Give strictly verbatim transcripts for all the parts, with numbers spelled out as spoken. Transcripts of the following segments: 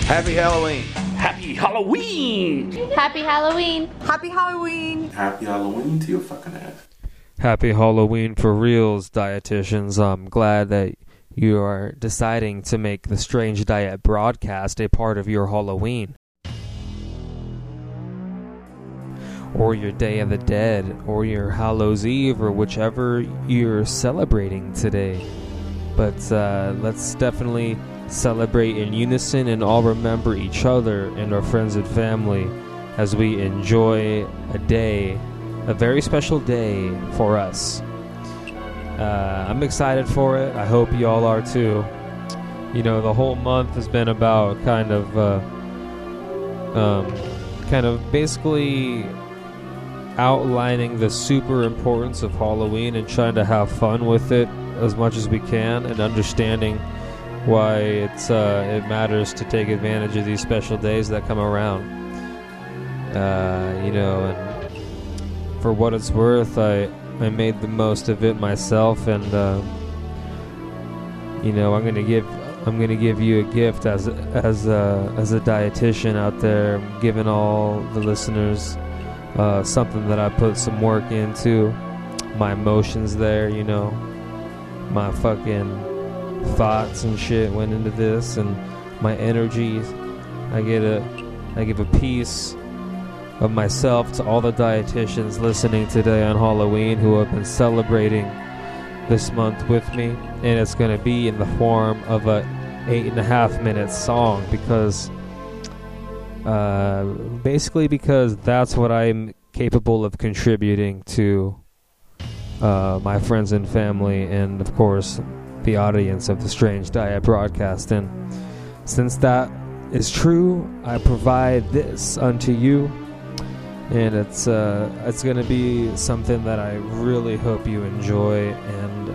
Happy Halloween. Happy Halloween. Happy Halloween. Happy Halloween. Happy Halloween to your fucking ass. Happy Halloween for reals, dietitians. I'm glad that you are deciding to make the Strange Diet broadcast a part of your Halloween. Or your Day of the Dead, or your Hallows Eve, or whichever you're celebrating today. But uh, let's definitely celebrate in unison and all remember each other and our friends and family as we enjoy a day, a very special day for us. Uh, I'm excited for it. I hope you all are too. You know, the whole month has been about kind of, uh, um, kind of basically outlining the super importance of Halloween and trying to have fun with it as much as we can, and understanding why it's uh, it matters to take advantage of these special days that come around. Uh, you know, and for what it's worth, I I made the most of it myself, and uh, you know, I'm gonna give I'm gonna give you a gift as as a, as a dietitian out there. I'm giving all the listeners uh, something that I put some work into. My emotions there, you know, my fucking thoughts and shit went into this, and my energy. I get a I give a piece of myself to all the dietitians listening today on Halloween who have been celebrating this month with me, and it's going to be in the form of a eight and a half minute song, because uh, basically because that's what I'm capable of contributing to uh, my friends and family, and of course the audience of the Strange Diet broadcast. And since that is true, I provide this unto you, and it's uh, it's going to be something that I really hope you enjoy, and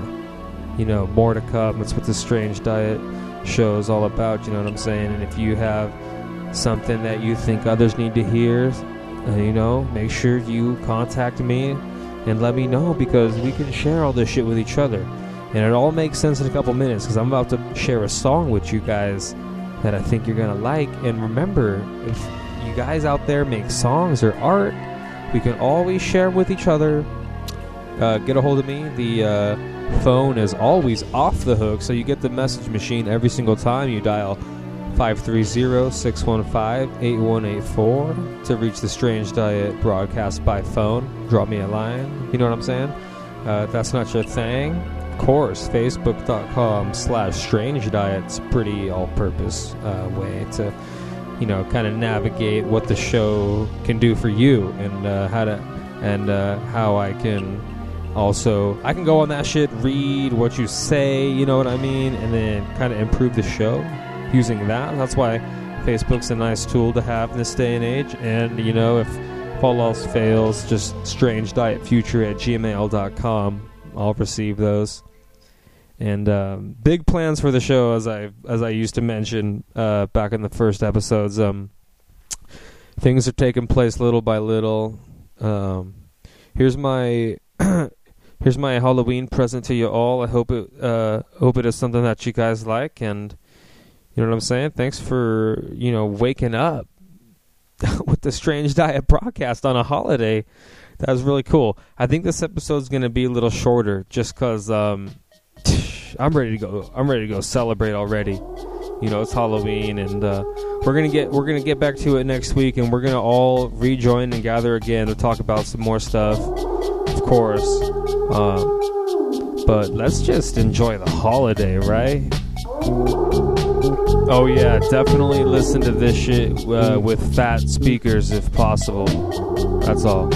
uh, you know, more to come. It's what the Strange Diet show is all about, you know what I'm saying? And if you have something that you think others need to hear, uh, you know, make sure you contact me and let me know, because we can share all this shit with each other. And it all makes sense in a couple minutes, because I'm about to share a song with you guys that I think you're going to like. And remember, if you guys out there make songs or art, we can always share with each other. Uh, get a hold of me. The uh, phone is always off the hook, so you get the message machine every single time you dial five three zero, six one five, eight one eight four to reach the Strange Diet broadcast by phone. Drop me a line. You know what I'm saying? Uh, if that's not your thing, of course, facebook.com slash strange diet's pretty all-purpose uh, way to, you know, kind of navigate what the show can do for you, and uh, how to, and uh, how I can also, I can go on that shit, read what you say, you know what I mean, and then kind of improve the show using that. That's why Facebook's a nice tool to have in this day and age. And, you know, if, if all else fails, just strange diet future at gmail dot com. I'll receive those. And um, big plans for the show, as I as I used to mention uh, back in the first episodes. Um, things are taking place little by little. Um, here's my here's my Halloween present to you all. I hope it uh, hope it is something that you guys like, and you know what I'm saying. Thanks for you know waking up with the Strange Diet broadcast on a holiday. That was really cool. I think this episode's gonna be a little shorter, just cause um, I'm ready to go. I'm ready to go celebrate already. You know, it's Halloween, and uh, we're gonna get we're gonna get back to it next week, and we're gonna all rejoin and gather again to talk about some more stuff, of course. Um, but let's just enjoy the holiday, right? Oh yeah, definitely listen to this shit uh, with fat speakers if possible. That's all.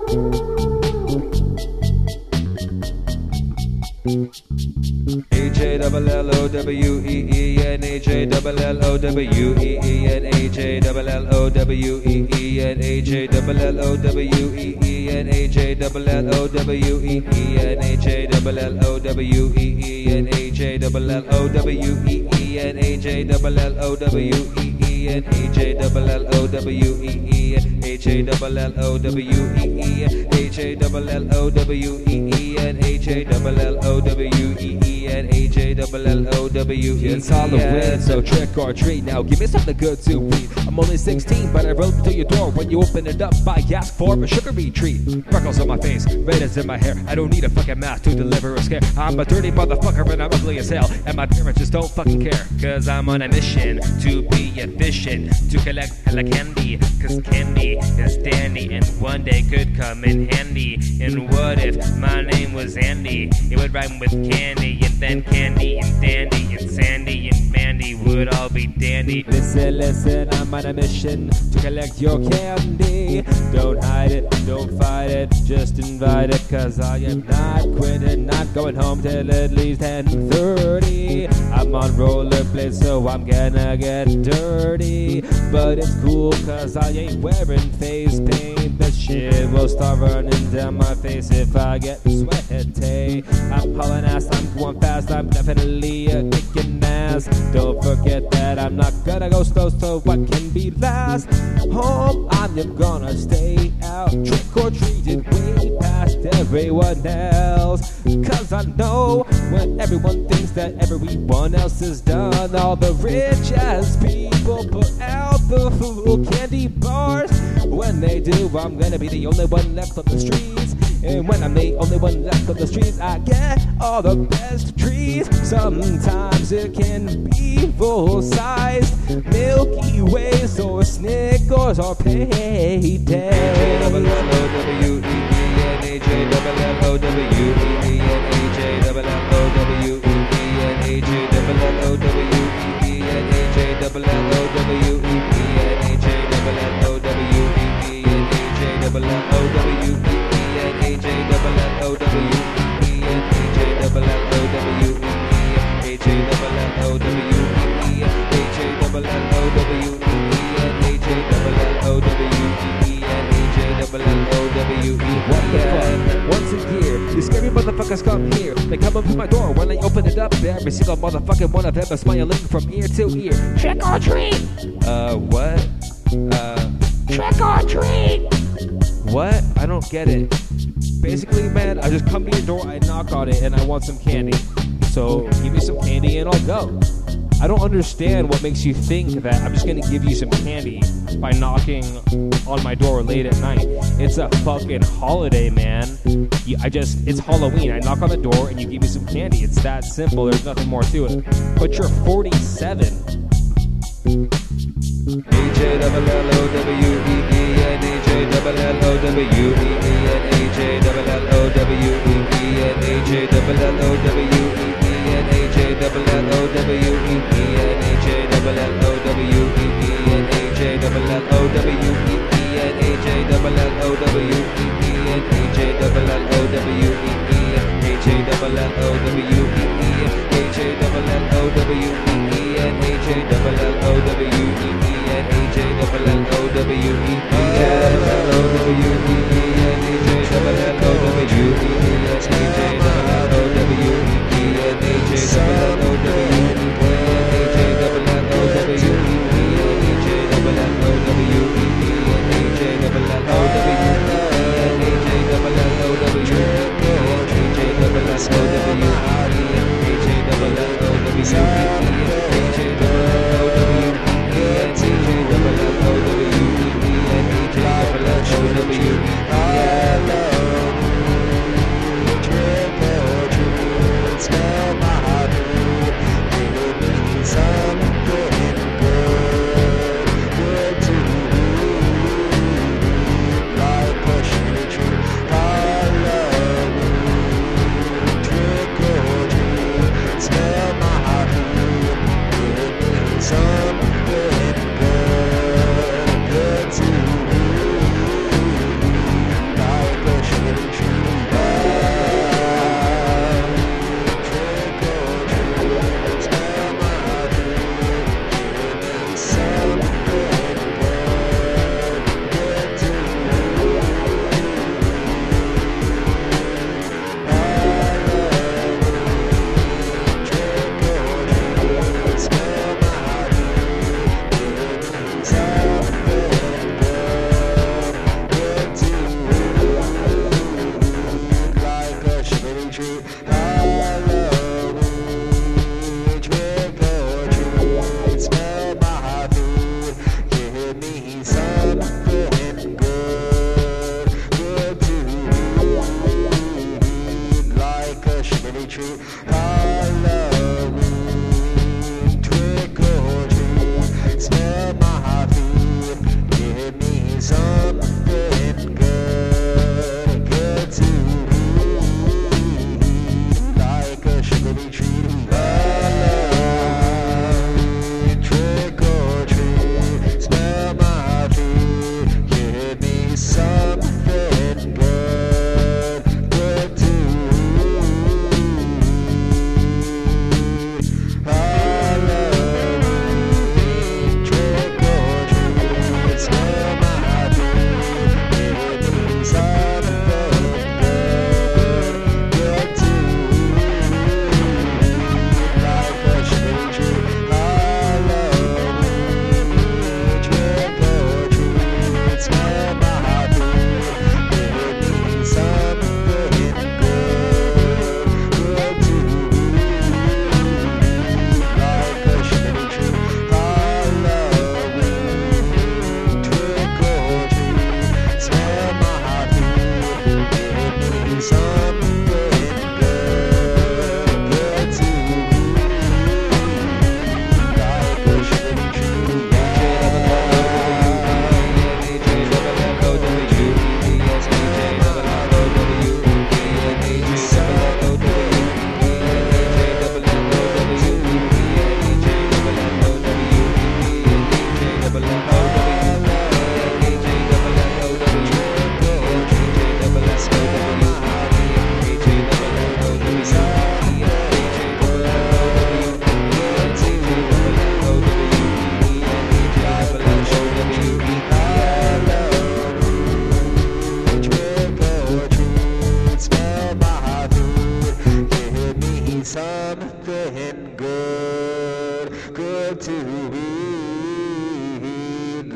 A J L L O W E E N A J L L O W E E N A J L L O W E E N A J L L O W E E N A J L L O W E E N A J L L O W E E N A J L L O W E E N A J L L O W E E E and H A double L O W E E H A double L O W E E H A double L O W E E and H A double L O W E E and H A double L O W E E. It's Halloween, so trick or treat. Now give me something good to eat. I'm only sixteen, but I rolled to your door. When you open it up, I ask for a sugary treat. Freckles on my face, red in my hair. I don't need a fucking mask to deliver a scare. I'm a dirty motherfucker and I'm ugly as hell. And my parents just don't fucking care. Cause I'm on a mission to be efficient, to collect hella candy. Cause candy is dandy and one day could come in handy. And what if my name was Andy? It would rhyme with candy, and then candy and dandy and Sandy and Mandy would all be dandy. Listen, listen, I'm on a mission to collect your candy. Don't hide it, don't fight it, just invite it. Cause I am not quitting, not going home till at least ten thirty. I'm on rollerblades, so I'm gonna get dirty. But it's cool cause I ain't wearing face paint. The shit will start running down my face if I get sweaty. I'm hauling ass, I'm going fast, I'm definitely a kicking ass. Don't forget that I'm not gonna go slow, so what can be last? Home, I'm gonna stay out, trick or treated way past everyone else. Cause I know when everyone thinks that everyone else is done, all the rich ass people put out the fool candy bars. When they do, I'm gonna be the only one left on the streets. And when I'm the only one left on the streets, I get all the best trees. Sometimes it can be full-sized Milky Ways or Snickers or Payday. Double L O W E E and H A double L O W E E and H A double L O W E E and H A double L O W E E and H A double L O W E E and H A double L O W E E and H A double L O W E E and H A double L O W E E and H A double L O W E E H A double L O W E E H A double L O W E E and H A double L O W E E and H A double L O W E E. What the fuck? Once a year, these scary motherfuckers come here. They come up to my door when I open it up. Every single motherfucking one of them is smiling from ear to ear. Trick or treat! Uh, what? Uh, Trick or treat! what? I don't get it. Basically, man, I just come to your door, I knock on it, and I want some candy. So give me some candy and I'll go. I don't understand what makes you think that I'm just gonna give you some candy by knocking on my door late at night. It's a fucking holiday, man. You, I just, it's Halloween. I knock on the door and you give me some candy. It's that simple. There's nothing more to it. But you're forty-seven. H A double L O W E E and H A double L O W E E and H A double L O W E E and H A double L O W E E and H A double L O W E E and H A double L O W E E and H A double L O W E E and H A double L O W E E and H A double L O W E E H A double L O W E E H A double L O W E E and H A double L O W E E and H A double L O W E E and L O W E E and H A double L O W E E and H A double L O W E E and H A double L O W E E and H A double L O W E E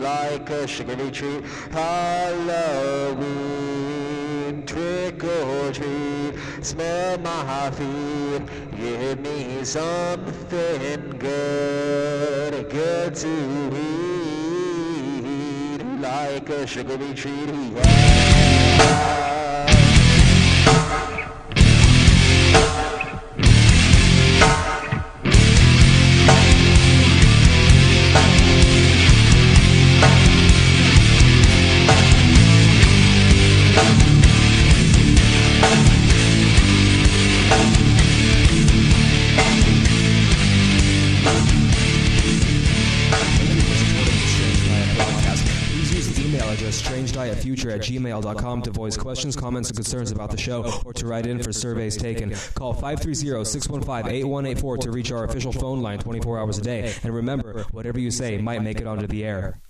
like a sugary treat. Halloween, trick or treat, smell my feet, give me something good, good to eat, like a sugary treat, yeah. Strangedietfuture at gmail dot com to voice questions, comments, and concerns about the show, or to write in for surveys taken. Call five three zero, six one five, eight one eight four to reach our official phone line twenty-four hours a day. And remember, whatever you say might make it onto the air.